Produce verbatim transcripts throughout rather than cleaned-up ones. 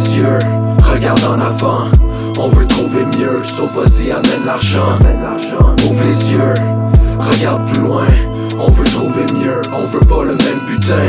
les yeux, regarde en avant. On veut trouver mieux, sauf vas-y amène l'argent. Ouvre les yeux, regarde plus loin. On veut trouver mieux, on veut pas le même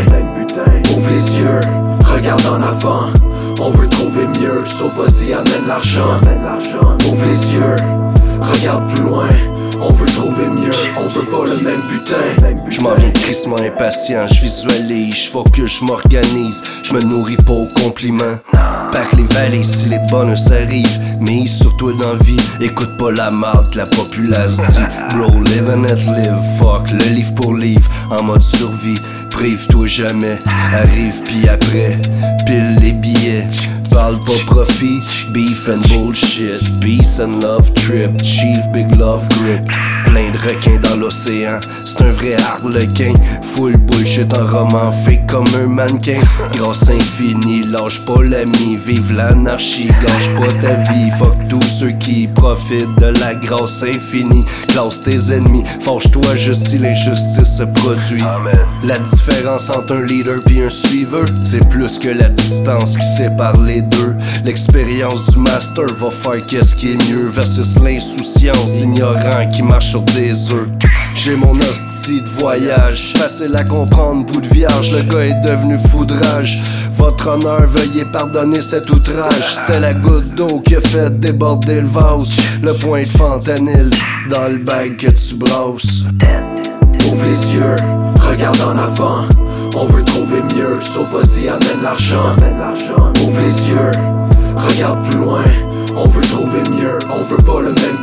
butin. Ouvre les yeux, regarde en avant. On veut trouver mieux, sauf vas-y amène l'argent. Ouvre les yeux, regarde plus loin. On veut trouver mieux, on veut pas le même butin. J'm'en viens crissement impatient, j'visualise, j'focus, j'm'organise. J'me nourris pas aux compliments. Pack les valises si les bonus arrivent. Mise sur toi d'envie, écoute pas la marde, la populace dit. Bro, live and let live, fuck le livre pour livre. En mode survie, prive-toi jamais. Arrive pis après, pile les billets. Parle pas profit, beef and bullshit. Peace and love trip, chief big love grip. Plein de requins dans l'océan, c'est un vrai harlequin. Full bullshit en roman, fake comme un mannequin. Grâce infinie, lâche pas l'ami, vive l'anarchie. Gâche pas ta vie, fuck tous ceux qui profitent de la grâce infinie. Classe tes ennemis, fâche-toi juste si l'injustice se produit. Amen. La différence entre un leader pis un suiveur, c'est plus que la distance qui sépare les deux. L'expérience du master va faire qu'est-ce qui est mieux versus l'insouciance, ignorant qui marche sur des œufs. J'ai mon hostie de voyage, facile à comprendre, bout de vierge, le gars est devenu foudrage. Votre honneur, veuillez pardonner cet outrage. C'était la goutte d'eau qui a fait déborder le vase. Le point de fentanyl dans le bag que tu brasses. Ouvre les yeux, regarde en avant. On veut trouver mieux, sauf vas-y amène l'argent. Ouvre les yeux, regarde plus loin. On veut trouver mieux, on veut pas le même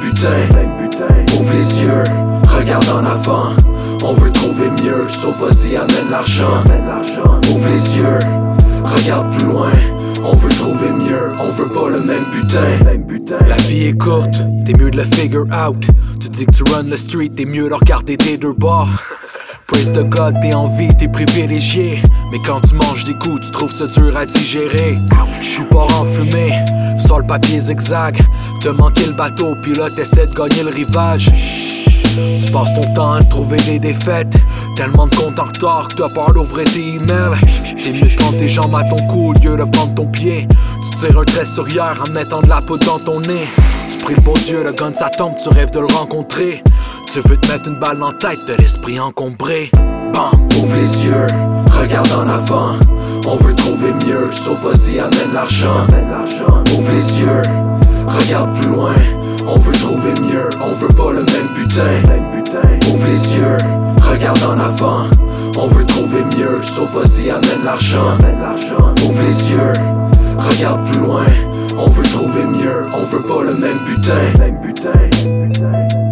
butin. Ouvre les yeux, regarde en avant. On veut trouver mieux, sauf vas-y amène l'argent. Ouvre les yeux, regarde plus loin. On veut trouver mieux, on veut pas le même butin. La vie est courte, t'es mieux de le figure out. Tu dis que tu run le street, t'es mieux de regarder tes deux bords. Praise the God, t'es en vie, t'es privilégié. Mais quand tu manges des coups, tu trouves ça dur à digérer. Tout part en fumée, sors le papier zigzag. T'as manqué le bateau, puis là t'essaies de gagner le rivage. Tu passes ton temps à trouver des défaites. Tellement de comptes en retard que t'as peur d'ouvrir tes emails. T'es mieux de prendre tes jambes à ton cou au lieu de prendre ton pied. Tu tires un trait sur hier en mettant de la poudre dans ton nez. Tu pries le bon Dieu, le gun ça tombe, tu rêves de le rencontrer. Tu veux te mettre une balle dans la tête de l'esprit encombré. Bam! Ouvre les yeux, regarde en avant. On veut trouver mieux, sauf vas-y amène l'argent. Ouvre les yeux, regarde plus loin. On veut trouver mieux, on veut pas le même butin. Ouvre les yeux, regarde en avant. On veut trouver mieux, sauf vas-y amène l'argent. Ouvre les yeux, regarde plus loin. On veut trouver mieux, on veut pas le même butin.